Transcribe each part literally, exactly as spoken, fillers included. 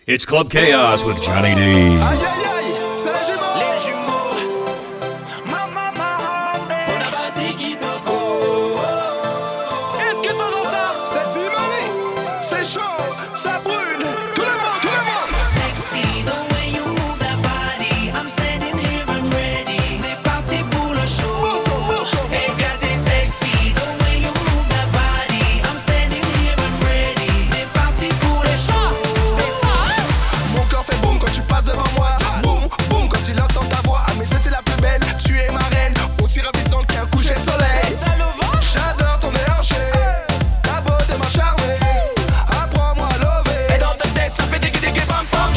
It's Club Chaos with Johnny D. Aïe aïe aïe, c'est les jumeaux. Les jumeaux. Mama mama, on a basi qui toko. Est-ce que t'entends ça? C'est Simone. C'est chaud, ça brûle. Tout le monde, tout le monde. Sexy, the way you move that body. I'm standing here, I'm ready. C'est parti pour le show. Regardez sexy, the way you move that body. I'm standing here, I'm ready. C'est parti pour le show. C'est ça. Mon cœur fait boum quand tu passes devant moi. Boum, boum quand il entend ta voix. À mes yeux t'es la plus belle, tu es ma reine. Aussi ravissante qu'un coucher de soleil. J'adore ton déhanché. Ta beauté m'a charmé. Apprends-moi à lever. Et dans ta tête ça fait dégué dégué bam bam.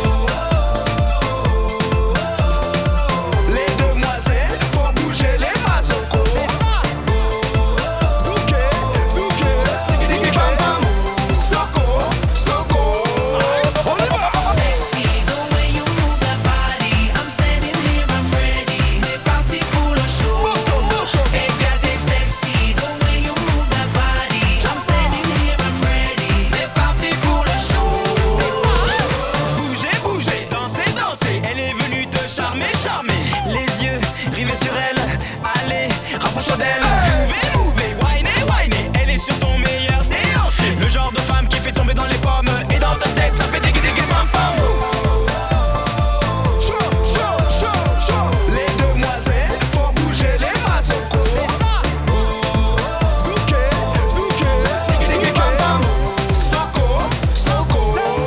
Les demoiselles font bouger les mazocos. C'est ça. Zouké, zouké, dégué bam bam. Soko, soko. On y va. Sexy, the way you move that body. I'm standing here, I'm ready. C'est parti pour le show. Regardez sexy, the way you move that body. I'm standing here, I'm ready. C'est parti pour le show. Bougez, bougez, dansez, dansez. Elle est venue te charmer, charmer. Les yeux rivés sur elle. Allez, rapproche-toi d'elle. Mouvez, mouvez, whiner, whiner. Elle est sur son meilleur déhanché. Le genre de femme qui fait tomber dans les pommes. Et dans ta tête, ça fait dégué dégué pam pam. Les demoiselles font bouger les mazocos. C'est ça. Zouké, zouké, dégué dégué pam pam. Soko, soko.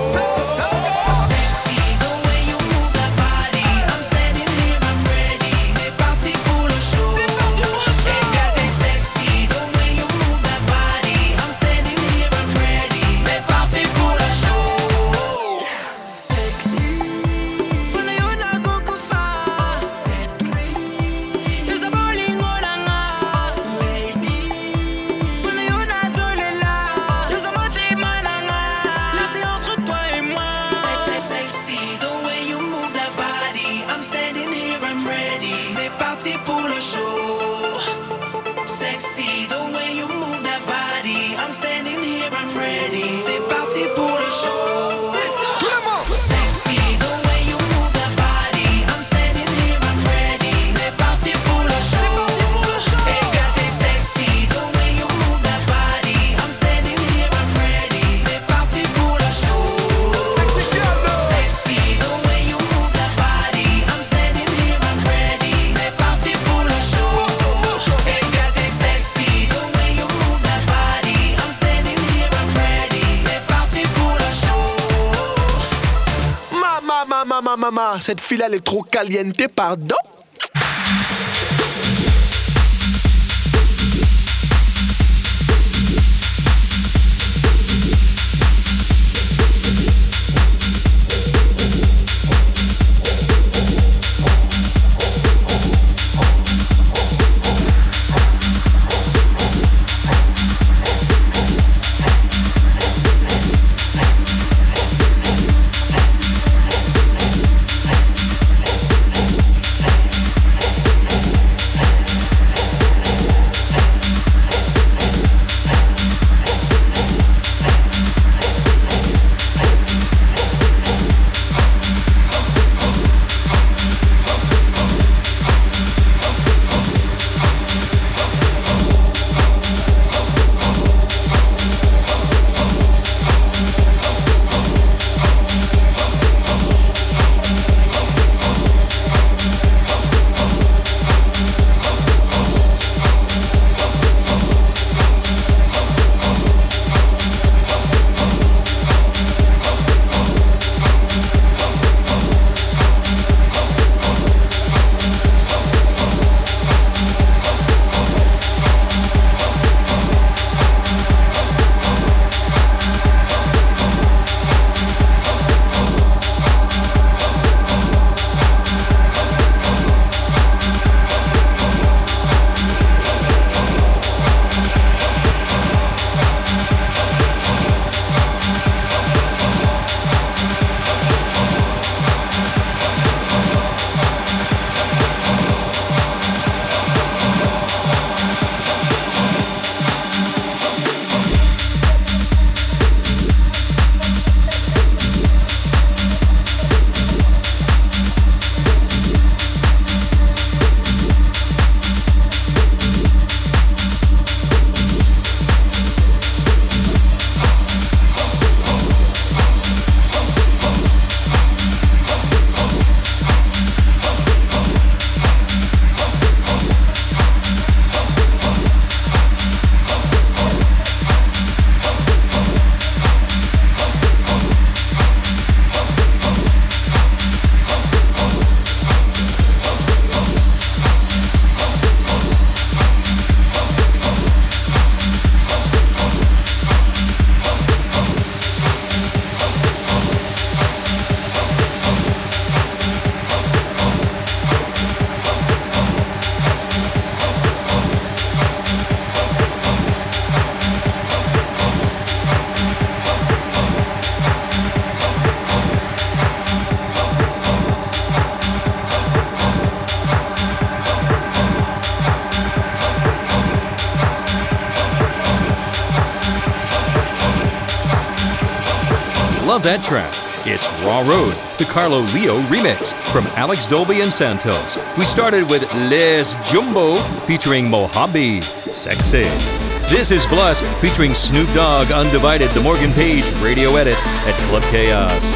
Sexy, the way you move that body. I'm standing here, I'm ready. C'est parti pour le show. Regardez sexy, the way you move that body. I'm standing here, I'm ready. C'est parti pour le show. Sexy, pune una kukufa. Set me, there's a bowling olanga. Lady, pune una zolela. There's a moté malanga. Là c'est entre toi et moi. Sexy, the way you move that body. I'm standing here, I'm ready. C'est parti pour le show. Sexy, the way you move that body. I'm standing here, I'm ready. C'est parti pour le show. Tout le monde. Sexy, the way you move that body. I'm standing here, I'm ready. C'est parti pour le show. Regardez sexy, the way you move that body. I'm standing here, I'm ready. C'est parti pour le show. Sexy girl. Sexy, the way you move that body. I'm standing here, I'm ready. C'est parti pour le show. Regardez sexy, the way you move that body. I'm standing here, I'm ready. C'est parti pour le show. Mama, mama, mama, mama, cette fille elle est trop caliente, pardon. love that track. It's Raw Road, the Carlo Leo remix from Alex Dolby and Santos. We started with Les Jumbo featuring Mojave, Sexy. This is Blush featuring Snoop Dogg, Undivided, the Morgan Page radio edit at Club Chaos.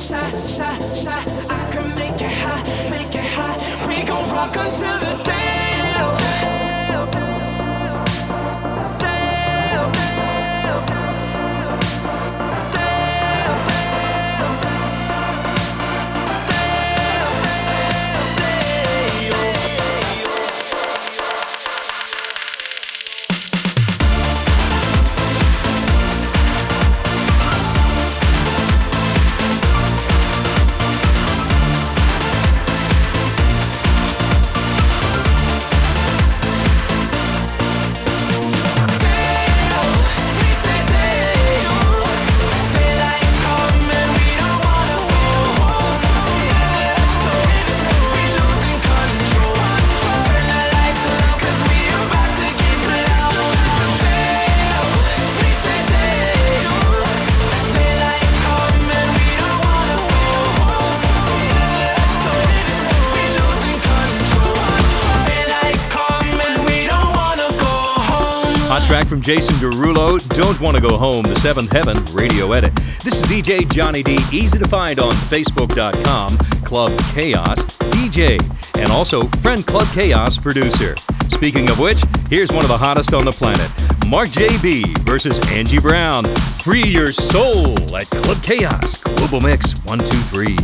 shy, shy, shy. I can make it high, make it high. We gon' rock until the day. Track from Jason Derulo, Don't Wanna Go Home, the Seventh Heaven radio edit. This is D J Johnny D, easy to find on Facebook dot com, Club Chaos D J, and also friend Club Chaos producer. Speaking of which, here's one of the hottest on the planet, Mark J B versus Angie Brown. Free your soul at Club Chaos, Global Mix one two three.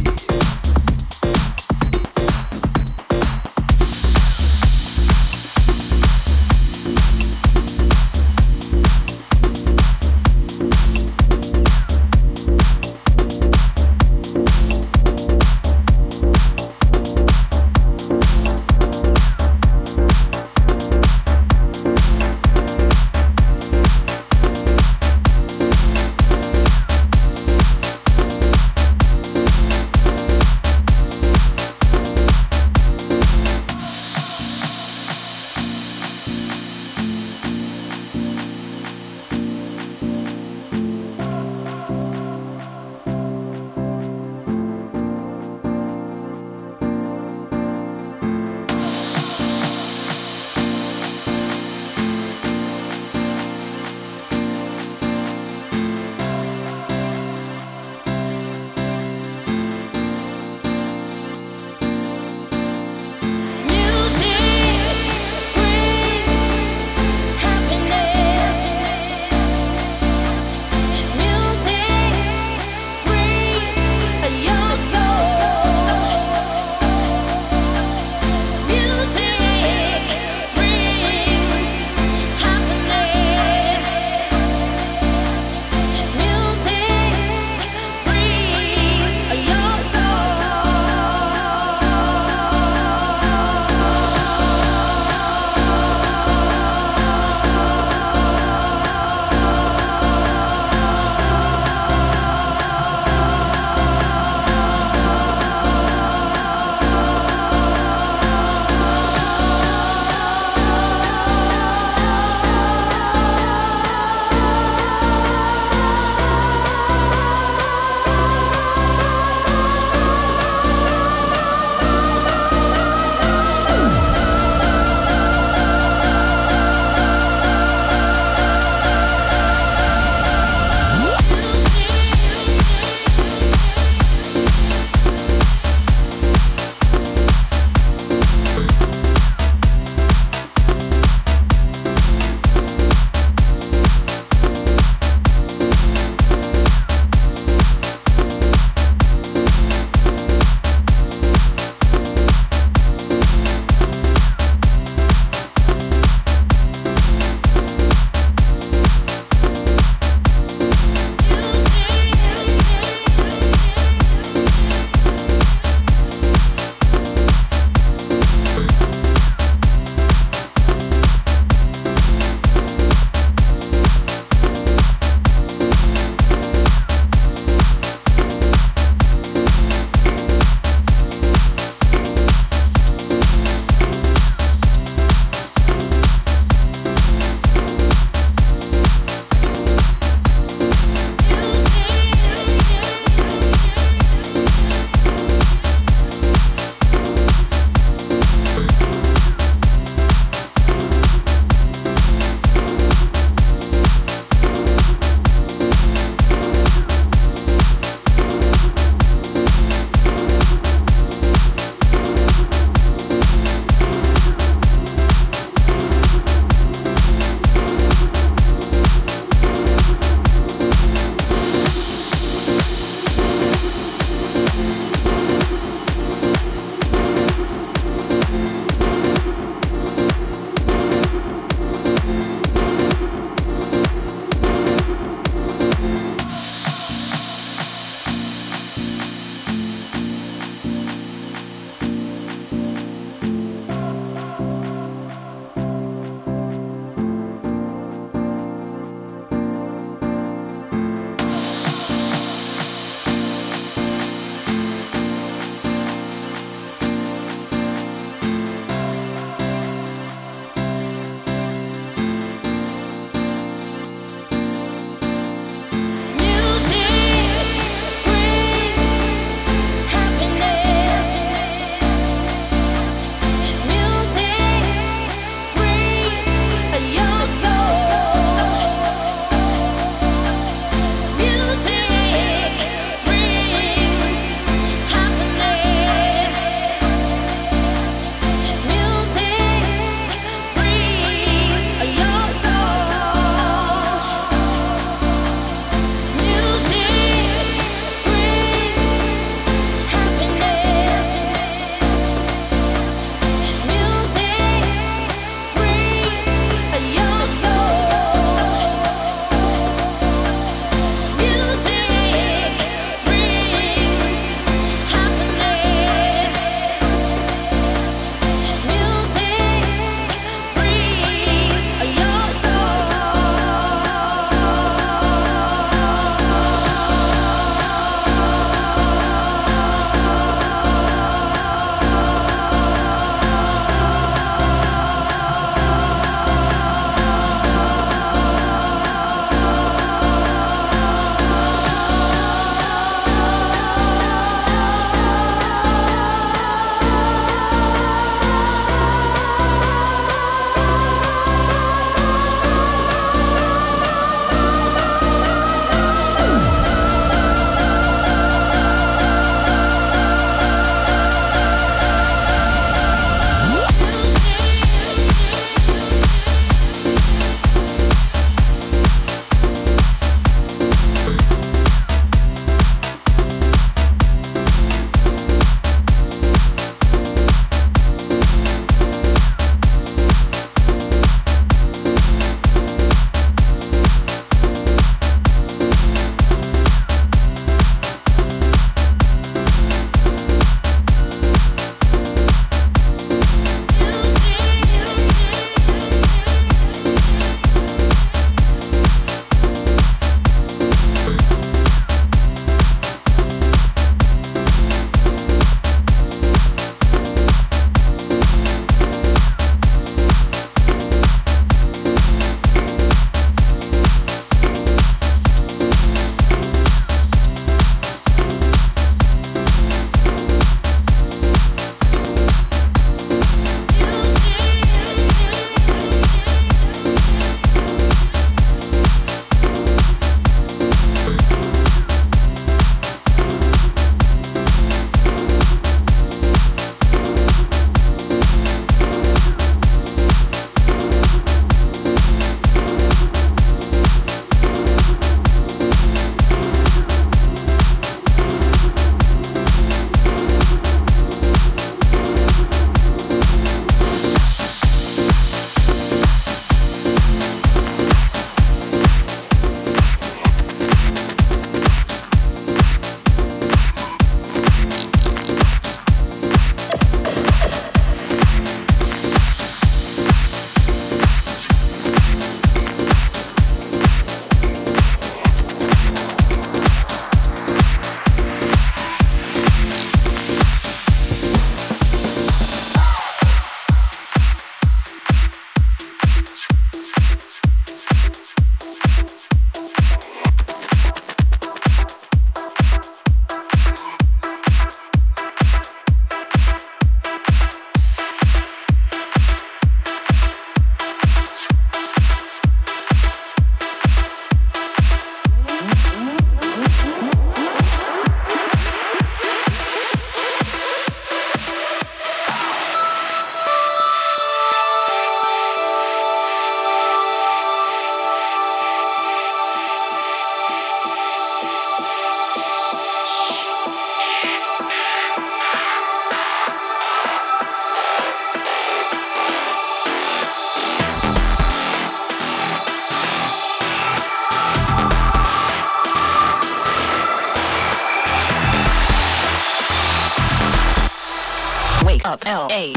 up, L A.